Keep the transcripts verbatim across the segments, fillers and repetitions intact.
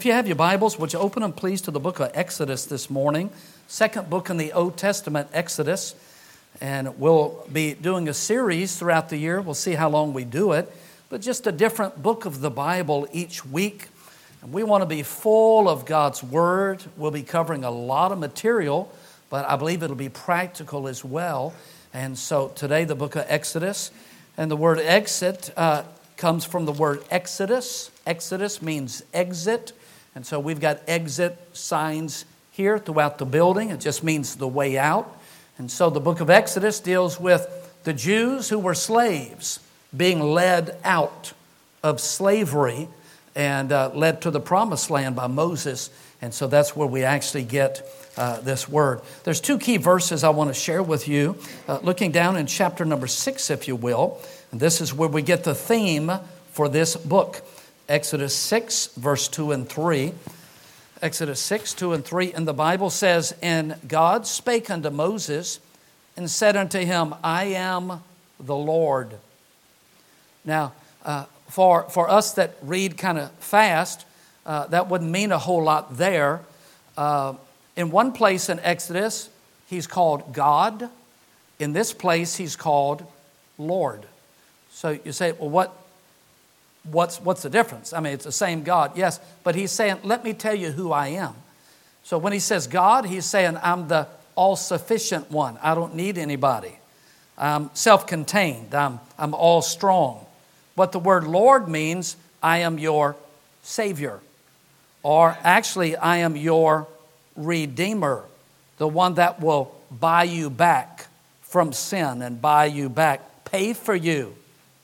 If you have your Bibles, would you open them please to the book of Exodus this morning? Second book in the Old Testament, Exodus. And we'll be doing a series throughout the year. We'll see how long we do it. But just a different book of the Bible each week. And we want to be full of God's Word. We'll be covering a lot of material, but I believe it'll be practical as well. And so today the book of Exodus. And the word exit uh, comes from the word Exodus. Exodus means exit. And so we've got exit signs here throughout the building. It just means the way out. And so the book of Exodus deals with the Jews who were slaves being led out of slavery and uh, led to the promised land by Moses. And so that's where we actually get uh, this word. There's two key verses I want to share with you. Uh, looking down in chapter number six, if you will. And this is where we get the theme for this book. Exodus six, verse two and three. Exodus six, two and three. And the Bible says, And God spake unto Moses and said unto him, I am the Lord. Now, uh, for, for us that read kind of fast, uh, that wouldn't mean a whole lot there. Uh, in one place in Exodus, he's called God. In this place, he's called Lord. So you say, well, what? What's what's the difference? I mean, it's the same God, yes. But he's saying, let me tell you who I am. So when he says God, he's saying, I'm the all-sufficient one. I don't need anybody. I'm self-contained. I'm, I'm all strong. What the word Lord means, I am your Savior. Or actually, I am your Redeemer. The one that will buy you back from sin and buy you back, pay for you.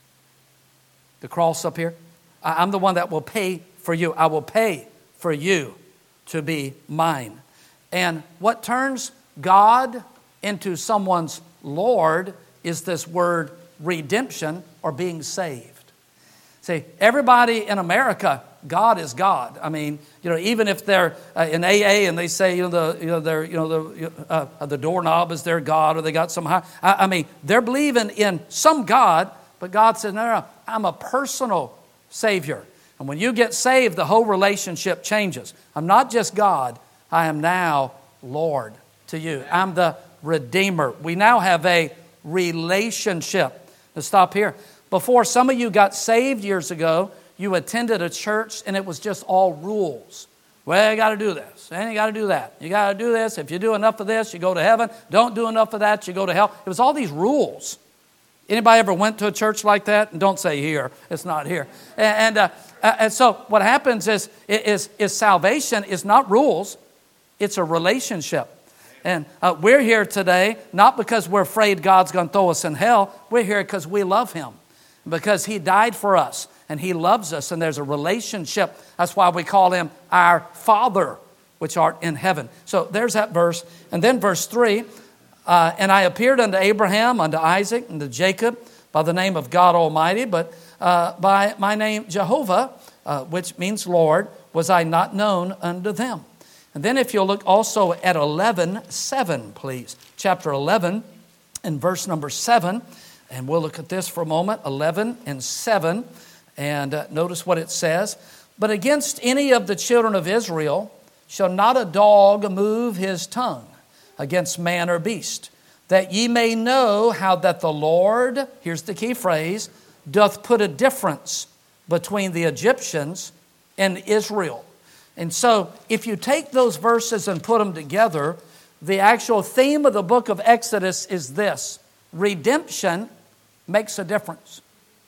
The cross up here. I'm the one that will pay for you. I will pay for you to be mine. And what turns God into someone's Lord is this word redemption or being saved. See, everybody in America, God is God. I mean, you know, even if they're uh, in A A and they say, you know, the you know, they're, you know, the uh, the doorknob is their God, or they got some high. I, I mean, they're believing in some God. But God says, no, no, no, I'm a personal Savior. And when you get saved, the whole relationship changes. I'm not just God. I am now Lord to you. I'm the Redeemer. We now have a relationship. Let's stop here. Before some of you got saved years ago, you attended a church and it was just all rules. Well, you got to do this, and you got to do that. You got to do this. If you do enough of this, you go to heaven. Don't do enough of that, you go to hell. It was all these rules. Anybody ever went to a church like that? And don't say here. It's not here. And, and, uh, and so what happens is, is, is salvation is not rules. It's a relationship. And uh, we're here today not because we're afraid God's going to throw us in hell. We're here because we love Him. Because He died for us. And He loves us. And there's a relationship. That's why we call Him our Father, which art in heaven. So there's that verse. And then verse three. Uh, and I appeared unto Abraham, unto Isaac, and to Jacob by the name of God Almighty, but uh, by my name Jehovah, uh, which means Lord, was I not known unto them. And then if you'll look also at eleven seven, please. Chapter eleven and verse number seven. And we'll look at this for a moment. eleven and seven. And uh, notice what it says. But against any of the children of Israel shall not a dog move his tongue against man or beast, that ye may know how that the Lord, here's the key phrase, doth put a difference between the Egyptians and Israel. And so if you take those verses and put them together, the actual theme of the book of Exodus is this: redemption makes a difference.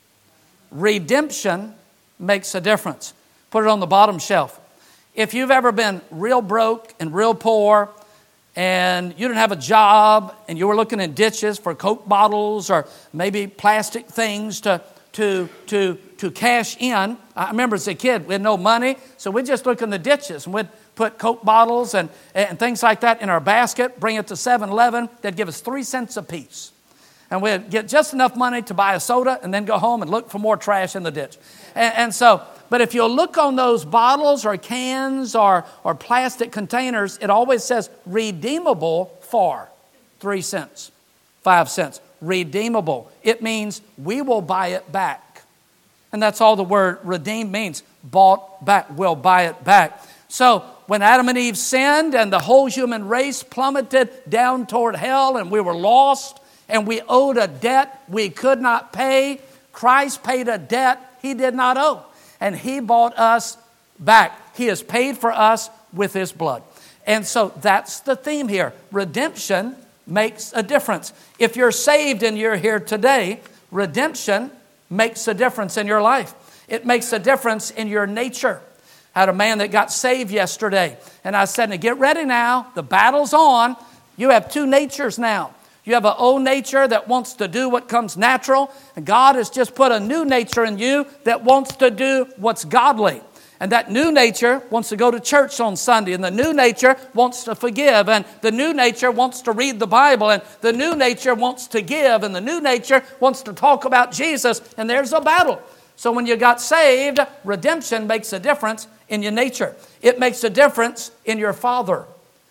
Redemption makes a difference. Put it on the bottom shelf. If you've ever been real broke and real poor, and you didn't have a job, and you were looking in ditches for Coke bottles or maybe plastic things to, to, to, to cash in. I remember as a kid, we had no money, so we'd just look in the ditches, and we'd put Coke bottles and, and things like that in our basket, bring it to seven eleven. They'd give us three cents a piece. And we'd get just enough money to buy a soda and then go home and look for more trash in the ditch. And, and so... But if you look on those bottles or cans or, or plastic containers, it always says redeemable for three cents, five cents. Redeemable. It means we will buy it back. And that's all the word redeem means. bought back. We'll buy it back. So when Adam and Eve sinned and the whole human race plummeted down toward hell and we were lost and we owed a debt we could not pay, Christ paid a debt He did not owe. And He bought us back. He has paid for us with His blood. And so that's the theme here. Redemption makes a difference. If you're saved and you're here today, redemption makes a difference in your life. It makes a difference in your nature. I had a man that got saved yesterday, and I said, now get ready now. The battle's on. You have two natures now. You have an old nature that wants to do what comes natural, and God has just put a new nature in you that wants to do what's godly. And that new nature wants to go to church on Sunday, and the new nature wants to forgive, and the new nature wants to read the Bible, and the new nature wants to give, and the new nature wants to talk about Jesus, and there's a battle. So when you got saved, redemption makes a difference in your nature. It makes a difference in your father.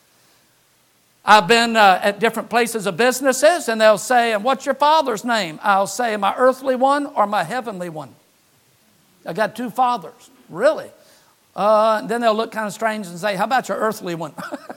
I've been uh, at different places of businesses, and they'll say, and what's your father's name? I'll say, my earthly one or my heavenly one? I got two fathers. Really? Uh, and then they'll look kind of strange and say, how about your earthly one?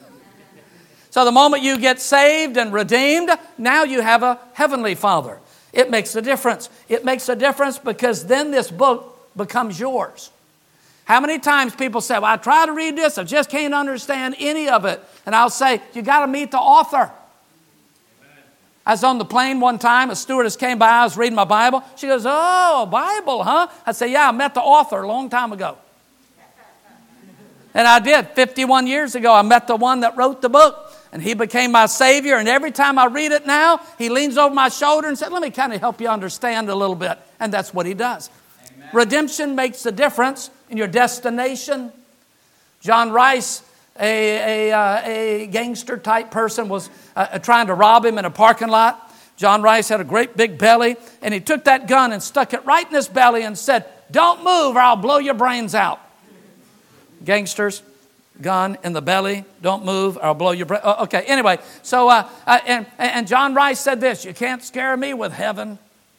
So the moment you get saved and redeemed, now you have a heavenly father. It makes a difference. It makes a difference because then this book becomes yours. How many times people say, well, I try to read this, I just can't understand any of it. And I'll say, you got to meet the author. Amen. I was on the plane one time, a stewardess came by, I was reading my Bible. She goes, oh, a Bible, huh? I said, yeah, I met the author a long time ago. And I did, fifty-one years ago, I met the one that wrote the book. And he became my Savior. And every time I read it now, he leans over my shoulder and said, let me kind of help you understand a little bit. And that's what he does. Amen. Redemption makes a difference in your destination. John Rice, a, a, uh, a gangster type person, was uh, trying to rob him in a parking lot. John Rice had a great big belly. And he took that gun and stuck it right in his belly and said, don't move or I'll blow your brains out. Gangsters. Gun in the belly, don't move, or I'll blow your brain. Oh, okay, anyway, so, uh, uh, and, and John Rice said this, you can't scare me with heaven.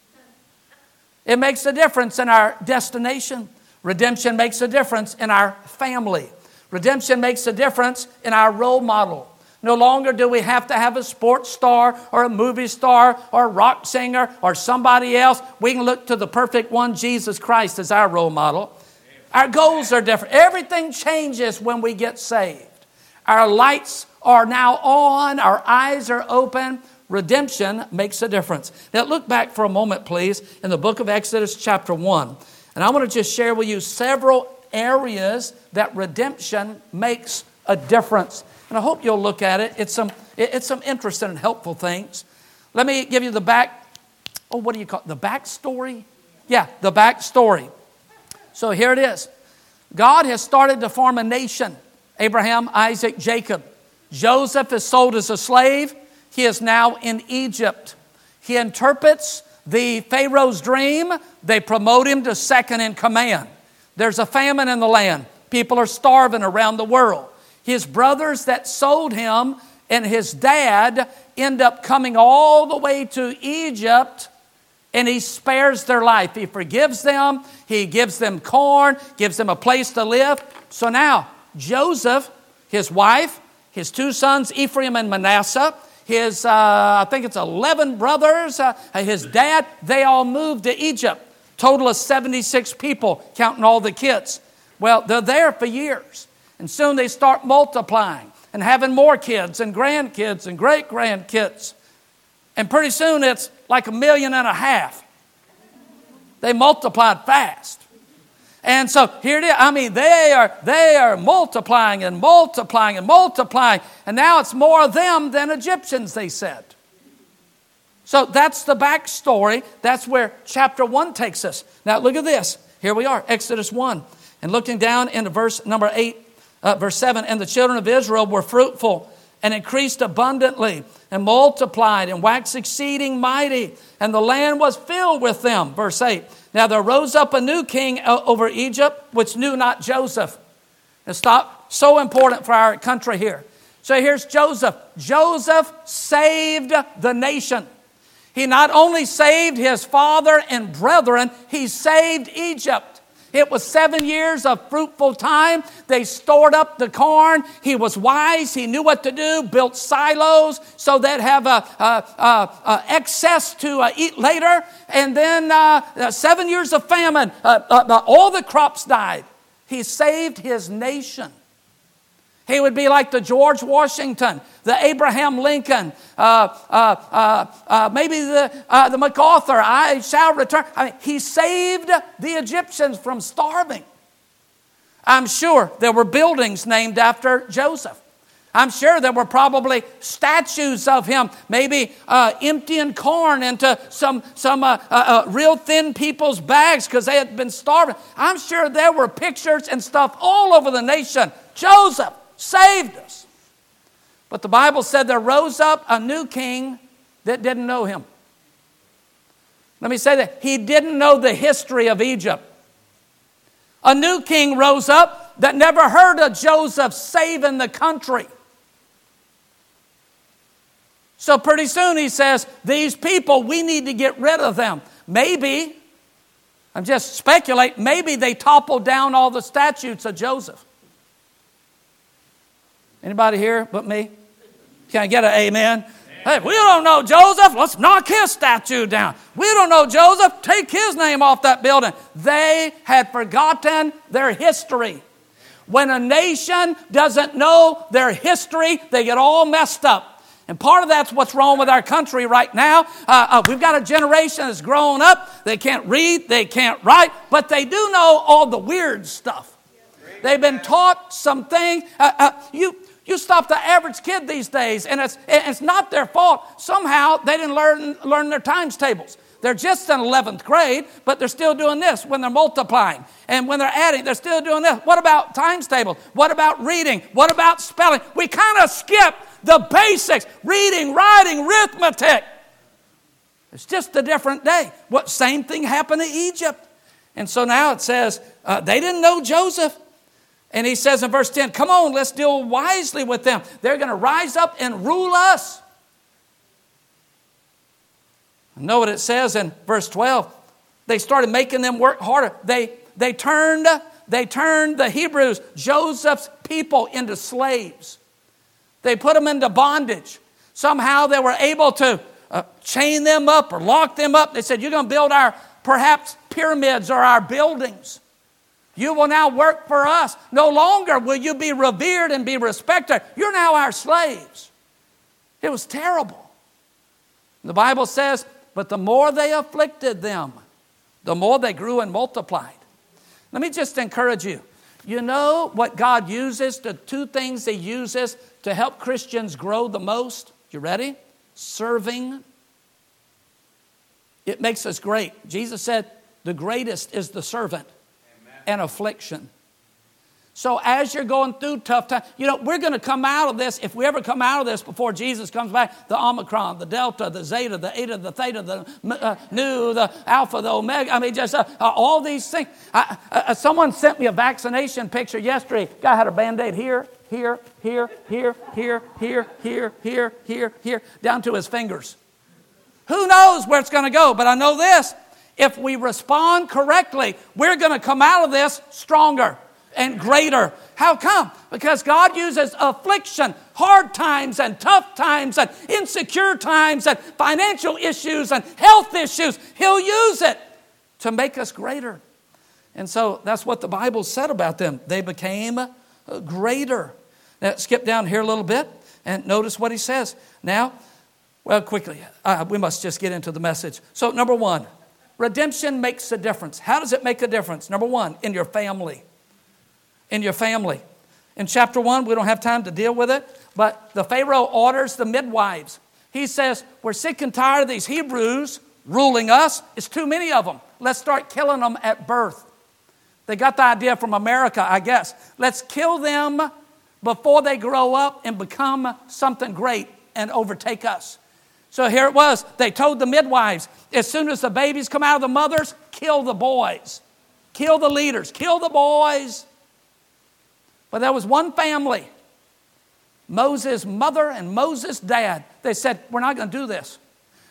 It makes a difference in our destination. Redemption makes a difference in our family. Redemption makes a difference in our role model. No longer do we have to have a sports star or a movie star or a rock singer or somebody else. We can look to the perfect one, Jesus Christ, as our role model. Our goals are different. Everything changes when we get saved. Our lights are now on. Our eyes are open. Redemption makes a difference. Now look back for a moment, please, in the book of Exodus chapter one. And I want to just share with you several areas that redemption makes a difference. And I hope you'll look at it. It's some, it's some interesting and helpful things. Let me give you the back, oh, what do you call it? The backstory? Yeah, the backstory. So here it is. God has started to form a nation. Abraham, Isaac, Jacob. Joseph is sold as a slave. He is now in Egypt. He interprets the Pharaoh's dream. They promote him to second in command. There's a famine in the land. People are starving around the world. His brothers that sold him and his dad end up coming all the way to Egypt. And he spares their life. He forgives them. He gives them corn, gives them a place to live. So now, Joseph, his wife, his two sons, Ephraim and Manasseh, his, uh, I think it's eleven brothers, uh, his dad, they all moved to Egypt. Total of seventy-six people, counting all the kids. Well, they're there for years. And soon they start multiplying and having more kids and grandkids and great-grandkids. And pretty soon it's like a million and a half. They multiplied fast. And so here it is. I mean, they are, they are multiplying and multiplying and multiplying. And now it's more of them than Egyptians, they said. So that's the backstory. That's where chapter one takes us. Now look at this. Here we are, Exodus one. And looking down into verse number eight, uh, verse seven. And the children of Israel were fruitful and increased abundantly and multiplied and waxed exceeding mighty. And the land was filled with them. Verse eight. Now there rose up a new king over Egypt, which knew not Joseph. And stop. So important for our country here. So here's Joseph. Joseph saved the nation. He not only saved his father and brethren, he saved Egypt. It was seven years of fruitful time. They stored up the corn. He was wise. He knew what to do, built silos so they'd have a, a, a, a excess to uh, eat later. And then uh, seven years of famine, uh, uh, all the crops died. He saved his nation. He would be like the George Washington, the Abraham Lincoln, uh, uh, uh, uh, maybe the, uh, the MacArthur, I shall return. I mean, he saved the Egyptians from starving. I'm sure there were buildings named after Joseph. I'm sure there were probably statues of him, maybe uh, emptying corn into some, some uh, uh, uh, real thin people's bags because they had been starving. I'm sure there were pictures and stuff all over the nation. Joseph saved us. But the Bible said there rose up a new king that didn't know him. Let me say that. He didn't know the history of Egypt. A new king rose up that never heard of Joseph saving the country. So pretty soon he says, these people, we need to get rid of them. Maybe, I'm just speculating, maybe they toppled down all the statues of Joseph. Anybody here but me? Can I get an amen? Hey, we don't know Joseph. Let's knock his statue down. We don't know Joseph. Take his name off that building. They had forgotten their history. When a nation doesn't know their history, they get all messed up. And part of that's what's wrong with our country right now. Uh, uh, we've got a generation that's grown up. They can't read, they can't write, but they do know all the weird stuff. They've been taught something. Uh, uh, you... You stop the average kid these days, and it's, it's not their fault. Somehow they didn't learn, learn their times tables. They're just in eleventh grade, but they're still doing this when they're multiplying. And when they're adding, they're still doing this. What about times tables? What about reading? What about spelling? We kind of skip the basics. Reading, writing, arithmetic. It's just a different day. What same thing happened to Egypt. And so now it says uh, they didn't know Joseph. And he says in verse ten, come on, let's deal wisely with them. They're going to rise up and rule us. Know what it says in verse twelve. They started making them work harder. They, they, turned, they turned the Hebrews, Joseph's people, into slaves. They put them into bondage. Somehow they were able to uh, chain them up or lock them up. They said, you're going to build our, perhaps, pyramids or our buildings. You will now work for us. No longer will you be revered and be respected. You're now our slaves. It was terrible. The Bible says, but the more they afflicted them, the more they grew and multiplied. Let me just encourage you. You know what God uses, the two things He uses to help Christians grow the most? You ready? Serving. It makes us great. Jesus said, the greatest is the servant. And affliction. So as you're going through tough times, you know, we're going to come out of this, if we ever come out of this before Jesus comes back, the Omicron, the Delta, the Zeta, the Eta, the Theta, the uh, Nu, the Alpha, the Omega, I mean, just uh, uh, all these things. I, uh, someone sent me a vaccination picture yesterday. Guy had a Band-Aid here, here, here, here, here, here, here, here, here, here, down to his fingers. Who knows where it's going to go, but I know this. If we respond correctly, we're going to come out of this stronger and greater. How come? Because God uses affliction, hard times and tough times and insecure times and financial issues and health issues. He'll use it to make us greater. And so that's what the Bible said about them. They became greater. Now skip down here a little bit and notice what he says. Now, well, quickly, uh, we must just get into the message. So number one, redemption makes a difference. How does it make a difference? Number one, in your family. In your family. In chapter one, we don't have time to deal with it, but the Pharaoh orders the midwives. He says, we're sick and tired of these Hebrews ruling us. It's too many of them. Let's start killing them at birth. They got the idea from America, I guess. Let's kill them before they grow up and become something great and overtake us. So here it was. They told the midwives, as soon as the babies come out of the mothers, kill the boys. Kill the leaders. Kill the boys. But there was one family, Moses' mother and Moses' dad. They said, we're not going to do this.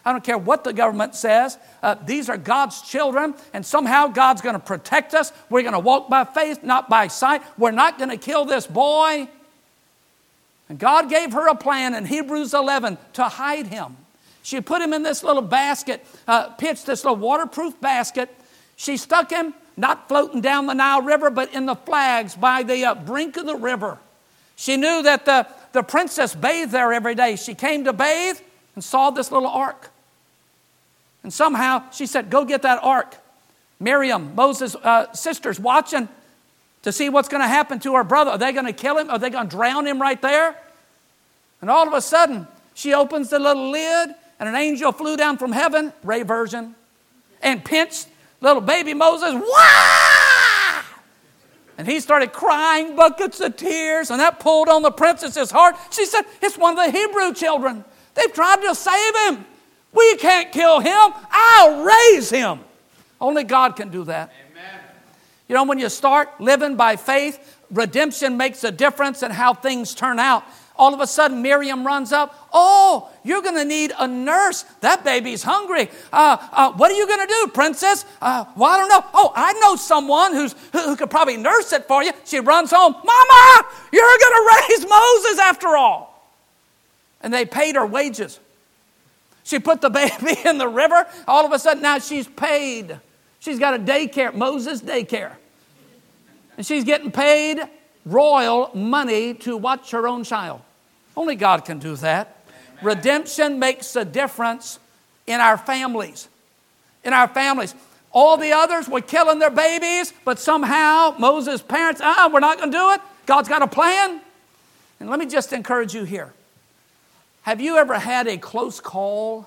I don't care what the government says. Uh, these are God's children, and somehow God's going to protect us. We're going to walk by faith, not by sight. We're not going to kill this boy. And God gave her a plan in Hebrews eleven to hide him. She put him in this little basket, uh, pitched this little waterproof basket. She stuck him, not floating down the Nile River, but in the flags by the uh, brink of the river. She knew that the, the princess bathed there every day. She came to bathe and saw this little ark. And somehow she said, go get that ark. Miriam, Moses' uh, sister's watching to see what's going to happen to her brother. Are they going to kill him? Are they going to drown him right there? And all of a sudden, she opens the little lid, and an angel flew down from heaven, Ray version, and pinched little baby Moses. Wah! And he started crying buckets of tears, and that pulled on the princess's heart. She said, it's one of the Hebrew children. They've tried to save him. We can't kill him. I'll raise him. Only God can do that. Amen. You know, when you start living by faith, redemption makes a difference in how things turn out. All of a sudden, Miriam runs up. Oh, you're going to need a nurse. That baby's hungry. Uh, uh, what are you going to do, princess? Uh, well, I don't know. Oh, I know someone who's, who, who could probably nurse it for you. She runs home. Mama, you're going to raise Moses after all. And they paid her wages. She put the baby in the river. All of a sudden, now she's paid. She's got a daycare, Moses daycare. And she's getting paid royal money to watch her own child. Only God can do that. Amen. Redemption makes a difference in our families. In our families. All the others were killing their babies, but somehow Moses' parents, uh-uh, we're not going to do it. God's got a plan. And let me just encourage you here. Have you ever had a close call?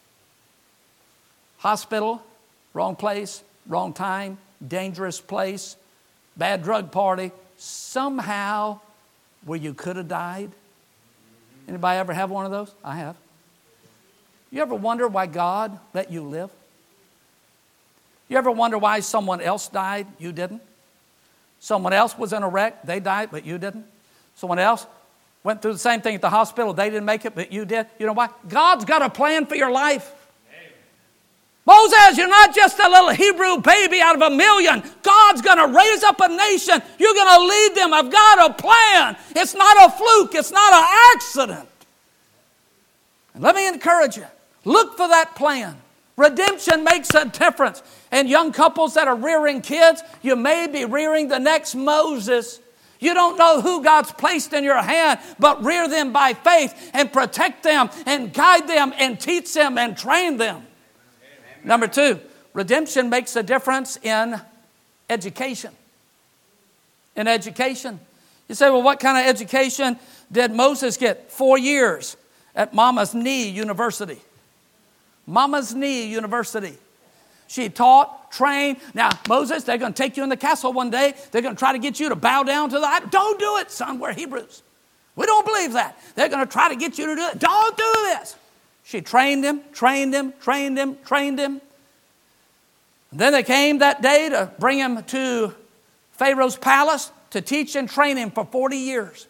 Hospital, wrong place, wrong time, dangerous place, bad drug party, somehow where you could have died? Anybody ever have one of those? I have. You ever wonder why God let you live? You ever wonder why someone else died, you didn't? Someone else was in a wreck, they died, but you didn't? Someone else went through the same thing at the hospital, they didn't make it, but you did. You know why? God's got a plan for your life. Amen. Moses, you're not just a little Hebrew baby out of a million. God's going to raise up a nation. You're going to lead them. I've got a plan. It's not a fluke. It's not an accident. And let me encourage you. Look for that plan. Redemption makes a difference. And young couples that are rearing kids, you may be rearing the next Moses. You don't know who God's placed in your hand, but rear them by faith and protect them and guide them and teach them and train them. Amen. Number two, redemption makes a difference in education. In education. You say, well, what kind of education did Moses get? Four years at Mama's Knee University. Mama's Knee University. She taught, trained. Now, Moses, they're going to take you in the castle one day. They're going to try to get you to bow down to the... Don't do it, son. We're Hebrews. We don't believe that. They're going to try to get you to do it. Don't do this. She trained him, trained him, trained him, trained him. And then they came that day to bring him to Pharaoh's palace to teach and train him for forty years.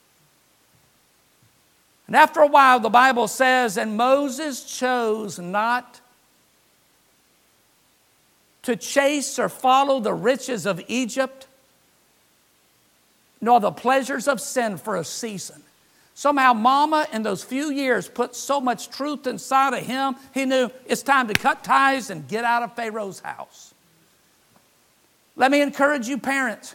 And after a while, the Bible says, and Moses chose not to chase or follow the riches of Egypt, nor the pleasures of sin for a season. Somehow Mama in those few years put so much truth inside of him, he knew it's time to cut ties and get out of Pharaoh's house. Let me encourage you parents.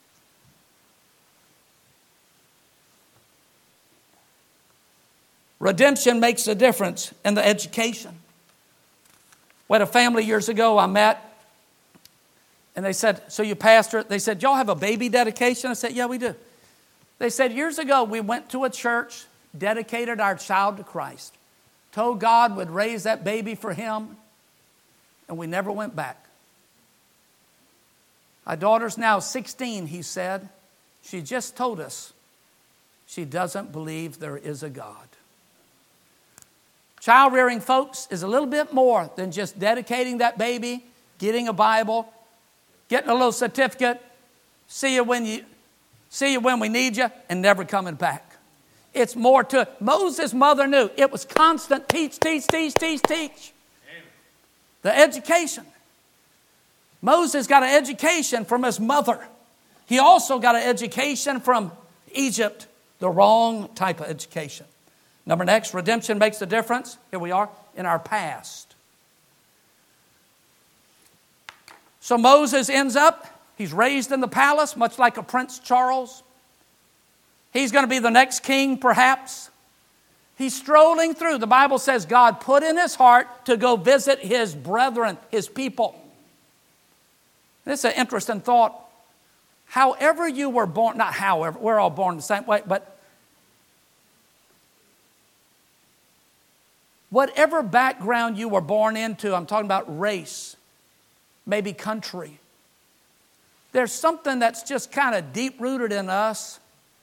Redemption makes a difference in the education. We had a family years ago I met, and they said, so you pastor? They said, y'all have a baby dedication? I said, yeah, we do. They said, years ago, we went to a church, dedicated our child to Christ, told God would raise that baby for him, and we never went back. Our daughter's now sixteen, he said. She just told us she doesn't believe there is a God. Child rearing, folks, is a little bit more than just dedicating that baby, getting a Bible, getting a little certificate, see you when you see you when we need you, and never coming back. It's more to it. Moses' mother knew. It was constant teach, teach, teach, teach, teach. Amen. The education. Moses got an education from his mother. He also got an education from Egypt. The wrong type of education. Number next, redemption makes a difference. Here we are, in our past. So Moses ends up, he's raised in the palace, much like a Prince Charles. He's going to be the next king, perhaps. He's strolling through. The Bible says God put in his heart to go visit his brethren, his people. This is an interesting thought. However you were born, not however, we're all born the same way, but whatever background you were born into, I'm talking about race, maybe country. There's something that's just kind of deep-rooted in us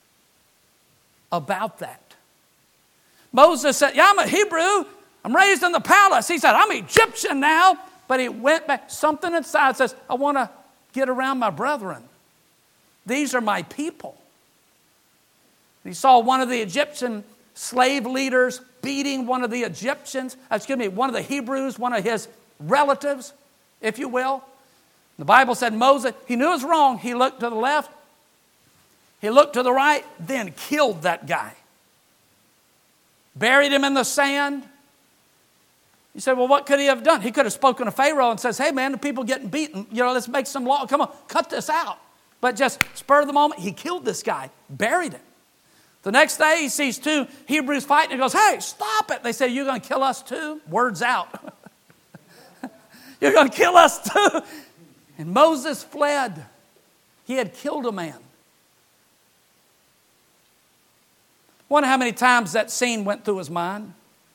about that. Moses said, yeah, I'm a Hebrew. I'm raised in the palace. He said, I'm Egyptian now. But he went back. Something inside says, I want to get around my brethren. These are my people. He saw one of the Egyptian slave leaders beating one of the Egyptians, excuse me, one of the Hebrews, one of his relatives, if you will. The Bible said Moses, he knew it was wrong. He looked to the left. He looked to the right, then killed that guy. Buried him in the sand. You say, well, what could he have done? He could have spoken to Pharaoh and says, hey, man, the people getting beaten. You know, let's make some law. Come on, cut this out. But just spur of the moment, he killed this guy, buried him. The next day, he sees two Hebrews fighting and goes, hey, stop it. They say, you're going to kill us too? Words out. You're going to kill us too? And Moses fled. He had killed a man. Wonder how many times that scene went through his mind.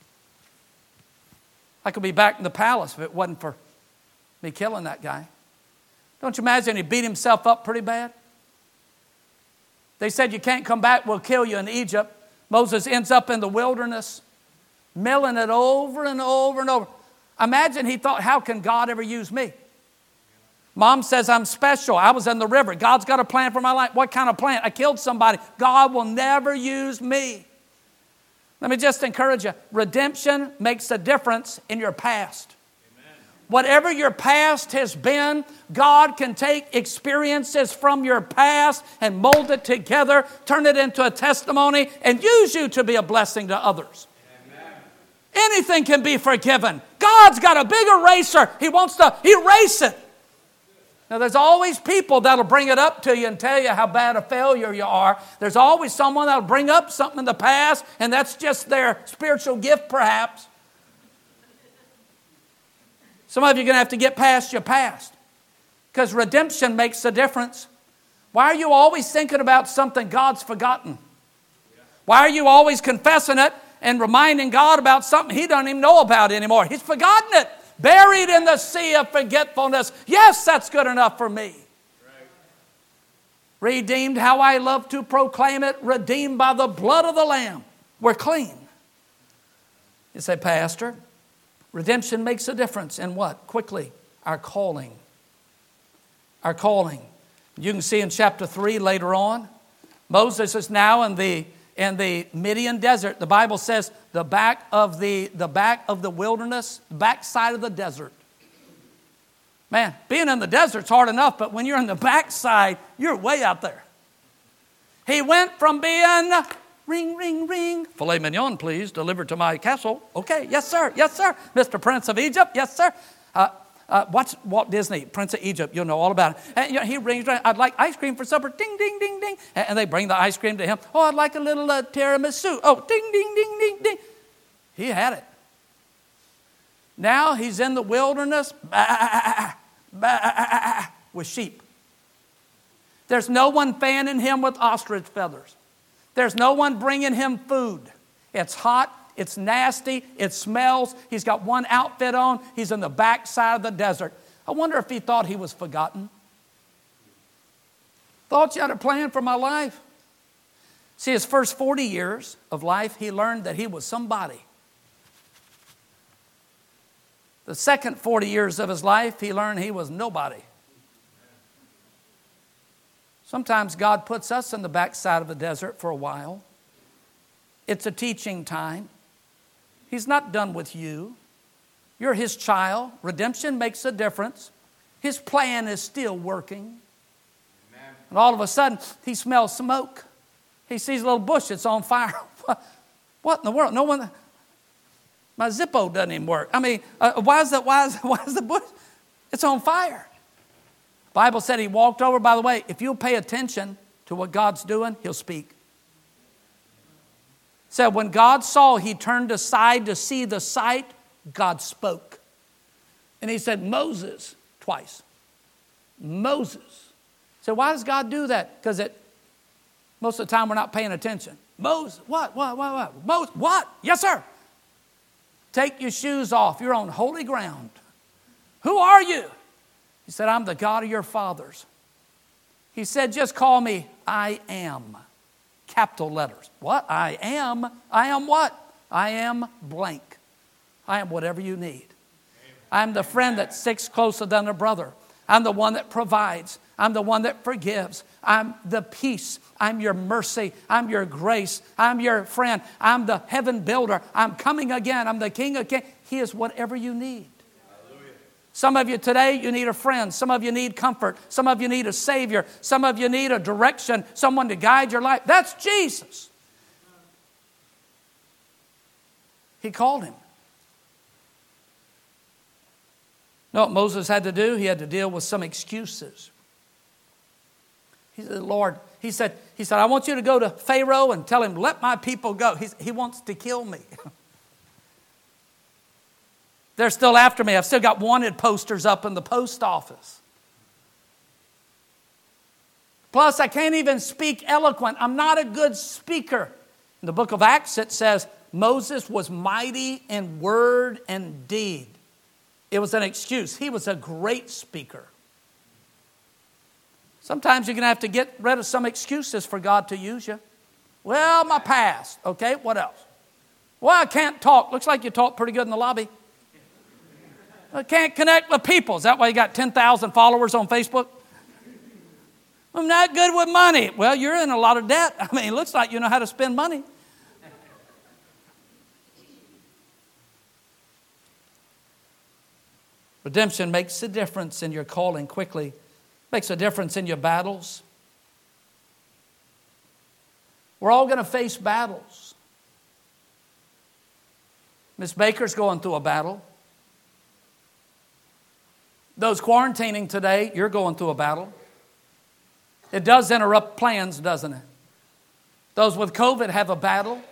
I could be back in the palace if it wasn't for me killing that guy. Don't you imagine he beat himself up pretty bad? They said, you can't come back, we'll kill you in Egypt. Moses ends up in the wilderness, milling it over and over and over. Imagine he thought, how can God ever use me? Mom says I'm special. I was in the river. God's got a plan for my life. What kind of plan? I killed somebody. God will never use me. Let me just encourage you. Redemption makes a difference in your past. Amen. Whatever your past has been, God can take experiences from your past and mold it together, turn it into a testimony, and use you to be a blessing to others. Amen. Anything can be forgiven. God's got a big eraser. He wants to erase it. Now, there's always people that'll bring it up to you and tell you how bad a failure you are. There's always someone that'll bring up something in the past, and that's just their spiritual gift, perhaps. Some of you are going to have to get past your past because redemption makes a difference. Why are you always thinking about something God's forgotten? Why are you always confessing it and reminding God about something He doesn't even know about anymore? He's forgotten it. Buried in the sea of forgetfulness. Yes, that's good enough for me. Right. Redeemed, how I love to proclaim it. Redeemed by the blood of the Lamb. We're clean. You say, Pastor, redemption makes a difference in what? Quickly, our calling. Our calling. You can see in chapter three later on, Moses is now in the in the Midian desert. The Bible says the back of the, the back of the wilderness, back side of the desert. Man, being in the desert's hard enough, but when you're in the backside, you're way out there. He went from being ring, ring, ring, filet mignon, please, delivered to my castle. Okay, yes, sir, yes, sir. Mister Prince of Egypt, yes, sir. Uh, Uh, watch Walt Disney, Prince of Egypt. You'll know all about it. And, you know, he rings, I'd like ice cream for supper. Ding, ding, ding, ding. And, and they bring the ice cream to him. Oh, I'd like a little uh, tiramisu. Oh, ding, ding, ding, ding, ding. He had it. Now he's in the wilderness bah, bah, with sheep. There's no one fanning him with ostrich feathers. There's no one bringing him food. It's hot. It's nasty. It smells. He's got one outfit on. He's in the backside of the desert. I wonder if he thought he was forgotten. Thought you had a plan for my life. See, his first forty years of life, he learned that he was somebody. The second forty years of his life, he learned he was nobody. Sometimes God puts us in the backside of the desert for a while. it's a teaching time. He's not done with you. You're His child. Redemption makes a difference. His plan is still working. Amen. And all of a sudden, he smells smoke. He sees a little bush that's on fire. What in the world? No one... My Zippo doesn't even work. I mean, uh, why is that? Why is, why is the bush? It's on fire. The Bible said he walked over. By the way, if you'll pay attention to what God's doing, He'll speak. Said when God saw, He turned aside to see the sight. God spoke, and He said, "Moses," twice. Moses. So why does God do that? Because it most of the time we're not paying attention. Moses, what, what, what, what? Moses, what? Yes, sir. Take your shoes off. You're on holy ground. Who are you? He said, I'm the God of your fathers. He said, just call me I am. Capital letters. What? I am. I am what? I am blank. I am whatever you need. I'm the friend that sticks closer than a brother. I'm the one that provides. I'm the one that forgives. I'm the peace. I'm your mercy. I'm your grace. I'm your friend. I'm the heaven builder. I'm coming again. I'm the King of Kings. He is whatever you need. Hallelujah. Some of you today, you need a friend. Some of you need comfort. Some of you need a Savior. Some of you need a direction, someone to guide your life. That's Jesus. He called him. No, what Moses had to do? He had to deal with some excuses. He said, Lord, he said, he said, I want you to go to Pharaoh and tell him, let my people go. He's, he wants to kill me. They're still after me. I've still got wanted posters up in the post office. Plus, I can't even speak eloquent. I'm not a good speaker. In the book of Acts, it says, Moses was mighty in word and deed. It was an excuse. He was a great speaker. Sometimes you're going to have to get rid of some excuses for God to use you. Well, my past. Okay, what else? Well, I can't talk. Looks like you talk pretty good in the lobby. I can't connect with people. Is that why you got ten thousand followers on Facebook? I'm not good with money. Well, you're in a lot of debt. I mean, it looks like you know how to spend money. Redemption makes a difference in your calling quickly. Makes a difference in your battles. We're all going to face battles. Miss Baker's going through a battle. Those quarantining today, you're going through a battle. It does interrupt plans, doesn't it? Those with COVID have a battle.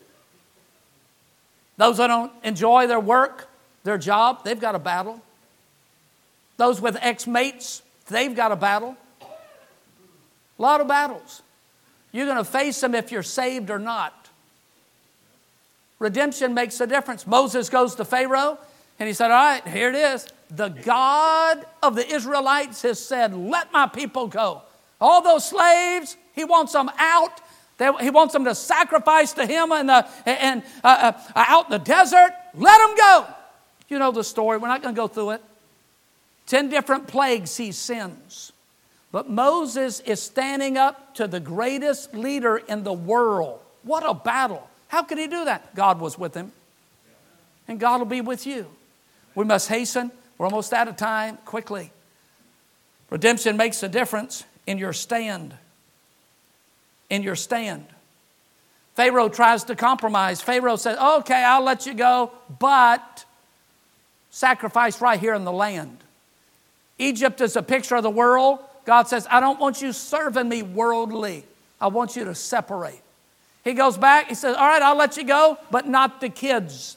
Those that don't enjoy their work, their job, they've got a battle. Those with ex-mates, they've got a battle. A lot of battles. You're going to face them if you're saved or not. Redemption makes a difference. Moses goes to Pharaoh and he said, all right, here it is. The God of the Israelites has said, let my people go. All those slaves, he wants them out. They, he wants them to sacrifice to him in the, and, uh, uh, out in the desert. Let them go. You know the story. We're not going to go through it. Ten different plagues he sends. But Moses is standing up to the greatest leader in the world. What a battle. How could he do that? God was with him. And God will be with you. We must hasten. We're almost out of time. Quickly. Redemption makes a difference in your stand. In your stand. Pharaoh tries to compromise. Pharaoh says, okay, I'll let you go, but sacrifice right here in the land. Egypt is a picture of the world. God says, I don't want you serving me worldly. I want you to separate. He goes back. He says, all right, I'll let you go, but not the kids.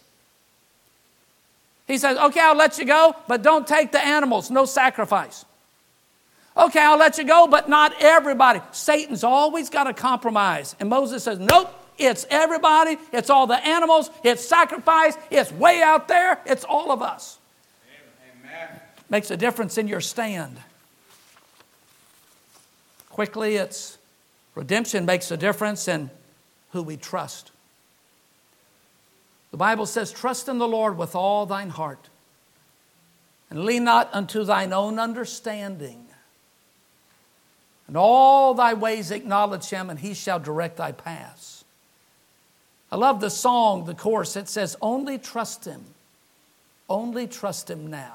He says, okay, I'll let you go, but don't take the animals. No sacrifice. Okay, I'll let you go, but not everybody. Satan's always got to compromise. And Moses says, nope, it's everybody. It's all the animals. It's sacrifice. It's way out there. It's all of us. Amen. Makes a difference in your stand. Quickly, it's redemption makes a difference in who we trust. The Bible says, trust in the Lord with all thine heart, and lean not unto thine own understanding. In all thy ways acknowledge him, and he shall direct thy paths. I love the song, the chorus. It says, only trust him. Only trust him now.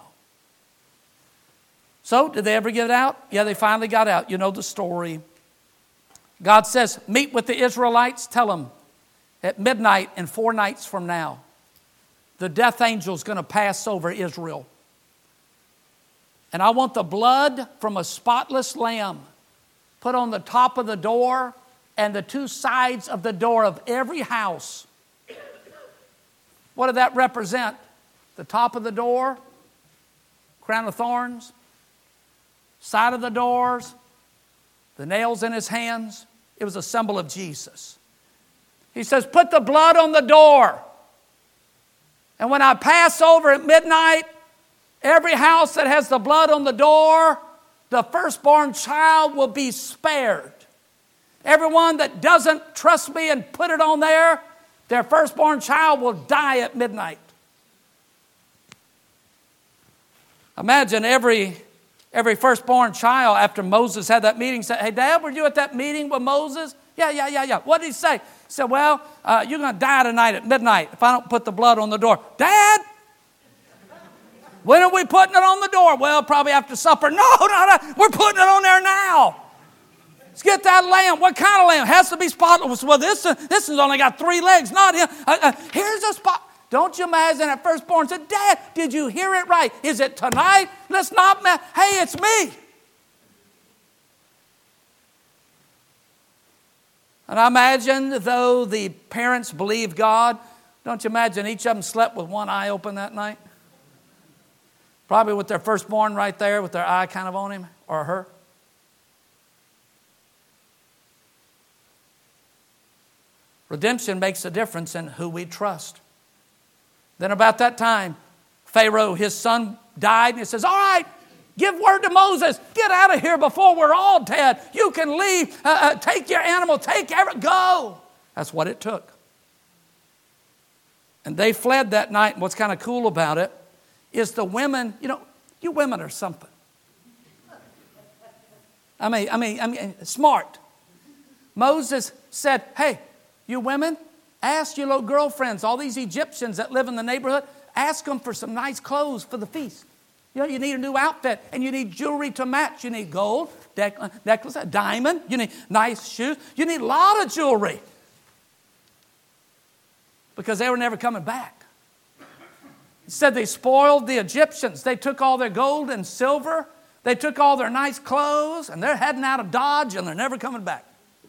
So, did they ever get out? Yeah, they finally got out. You know the story. God says, meet with the Israelites. Tell them at midnight and four nights from now, the death angel is going to pass over Israel. And I want the blood from a spotless lamb put on the top of the door and the two sides of the door of every house. What did that represent? The top of the door, crown of thorns, side of the doors, the nails in his hands. It was a symbol of Jesus. He says, put the blood on the door. And when I pass over at midnight, every house that has the blood on the door, the firstborn child will be spared. Everyone that doesn't trust me and put it on there, their firstborn child will die at midnight. Imagine every Every firstborn child, after Moses had that meeting, said, hey, Dad, were you at that meeting with Moses? Yeah, yeah, yeah, yeah. What did he say? He said, well, uh, you're going to die tonight at midnight if I don't put the blood on the door. Dad, when are we putting it on the door? Well, probably after supper. No, no, no. We're putting it on there now. Let's get that lamb. What kind of lamb? It has to be spotless. Well, this, uh, this has only got three legs. Not him. Uh, uh, here's a spot. Don't you imagine that firstborn said, Dad, did you hear it right? Is it tonight? Let's not, ma- hey, it's me. And I imagine, though the parents believed God, don't you imagine each of them slept with one eye open that night? Probably with their firstborn right there with their eye kind of on him or her. Redemption makes a difference in who we trust. Then about that time, Pharaoh, his son, died, and he says, all right, give word to Moses, get out of here before we're all dead. You can leave, uh, uh, take your animal, take every, go. That's what it took. And they fled that night, and what's kind of cool about it is the women, you know, you women are something. I mean, I mean, I mean, smart. Moses said, hey, you women, ask your little girlfriends, all these Egyptians that live in the neighborhood, ask them for some nice clothes for the feast. You know, you need a new outfit, and you need jewelry to match. You need gold, necklace, a diamond. You need nice shoes. You need a lot of jewelry. Because they were never coming back. It said they spoiled the Egyptians. They took all their gold and silver. They took all their nice clothes, and they're heading out of Dodge, and they're never coming back.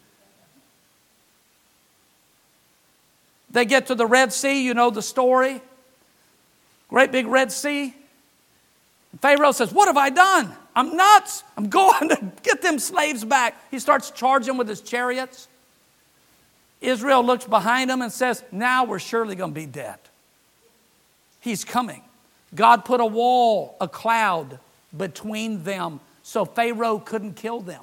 They get to the Red Sea, you know the story. Great big Red Sea. Pharaoh says, what have I done? I'm nuts. I'm going to get them slaves back. He starts charging with his chariots. Israel looks behind him and says, now we're surely going to be dead. He's coming. God put a wall, a cloud between them so Pharaoh couldn't kill them.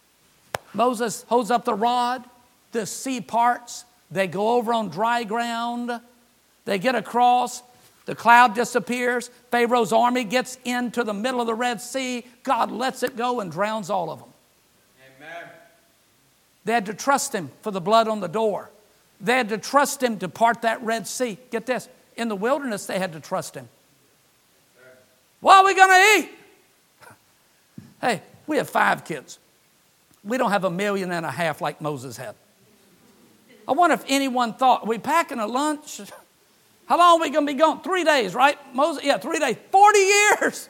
Moses holds up the rod. The sea parts. They go over on dry ground. They get across. The cloud disappears. Pharaoh's army gets into the middle of the Red Sea. God lets it go and drowns all of them. Amen. They had to trust him for the blood on the door. They had to trust him to part that Red Sea. Get this. In the wilderness, they had to trust him. What are we going to eat? Hey, we have five kids. We don't have a million and a half like Moses had. I wonder if anyone thought, are we packing a lunch? How long are we going to be gone? Three days, right? Moses, yeah, three days. Forty years.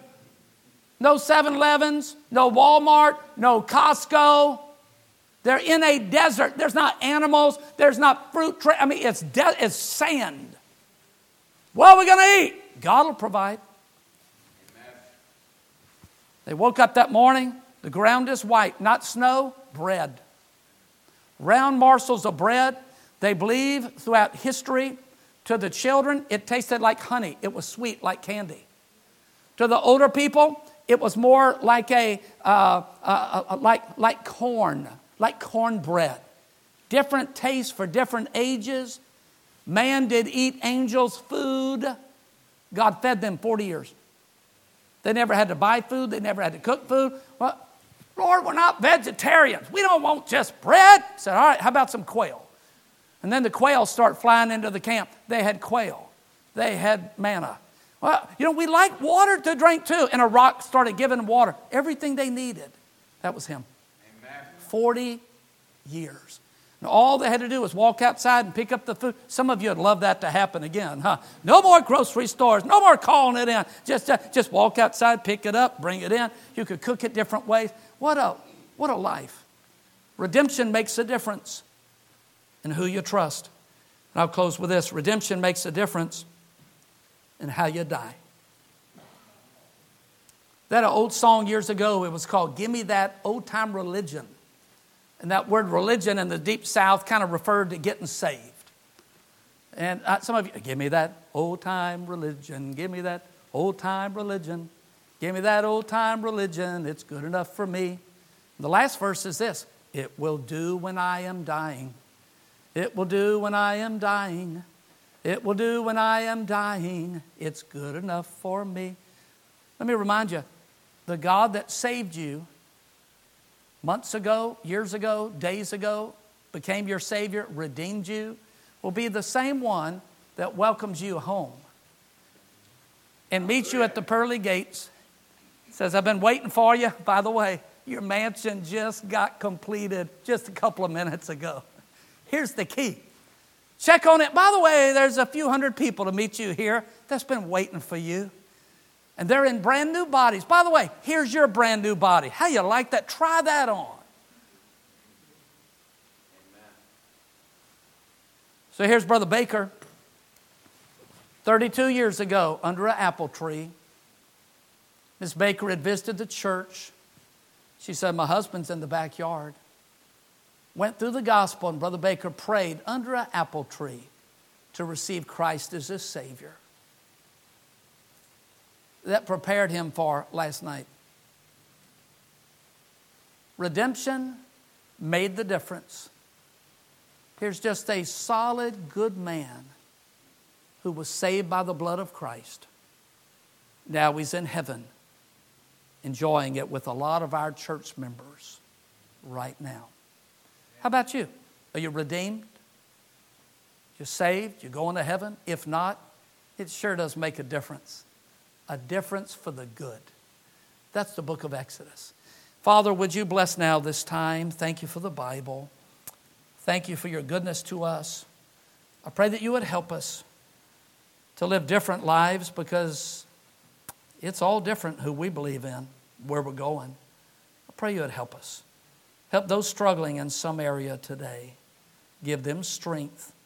No seven elevens, no Walmart, no Costco. They're in a desert. There's not animals. There's not fruit trees. I mean, it's, de- it's sand. What are we going to eat? God will provide. Amen. They woke up that morning. The ground is white, not snow, bread. Round morsels of bread. They believe throughout history, to the children, it tasted like honey. It was sweet like candy. To the older people, it was more like a uh, uh, uh, like like corn, like cornbread. Different tastes for different ages. Man did eat angels' food. God fed them forty years. They never had to buy food. They never had to cook food. Well, Lord, we're not vegetarians. We don't want just bread. He said, all right, how about some quail? And then the quail start flying into the camp. They had quail. They had manna. Well, you know, we like water to drink too. And a rock started giving them water. Everything they needed. That was him. Amen. forty years. And all they had to do was walk outside and pick up the food. Some of you would love that to happen again, huh? No more grocery stores. No more calling it in. Just, uh, just walk outside, pick it up, bring it in. You could cook it different ways. What a, what a life. Redemption makes a difference in who you trust. And I'll close with this. Redemption makes a difference in how you die. That old song years ago, it was called Give Me That Old Time Religion. And that word religion in the Deep South kind of referred to getting saved. And uh, some of you, give me that old time religion. Give me that old time religion. Give me that old time religion. It's good enough for me. And the last verse is this. It will do when I am dying. It will do when I am dying. It will do when I am dying. It's good enough for me. Let me remind you, the God that saved you months ago, years ago, days ago, became your Savior, redeemed you, will be the same one that welcomes you home and meets you at the pearly gates. Says, I've been waiting for you. By the way, your mansion just got completed just a couple of minutes ago. Here's the key. Check on it. By the way, there's a few hundred people to meet you here that's been waiting for you. And they're in brand new bodies. By the way, here's your brand new body. How you like that? Try that on. Amen. So here's Brother Baker. thirty-two years ago, under an apple tree, Miss Baker had visited the church. She said, my husband's in the backyard. Went through the gospel, and Brother Baker prayed under an apple tree to receive Christ as his Savior. That prepared him for last night. Redemption made the difference. Here's just a solid, good man who was saved by the blood of Christ. Now he's in heaven, enjoying it with a lot of our church members right now. How about you? Are you redeemed? You're saved? You're going to heaven? If not, it sure does make a difference. A difference for the good. That's the book of Exodus. Father, would you bless now this time? Thank you for the Bible. Thank you for your goodness to us. I pray that you would help us to live different lives, because it's all different who we believe in, where we're going. I pray you would help us. Help those struggling in some area today. Give them strength.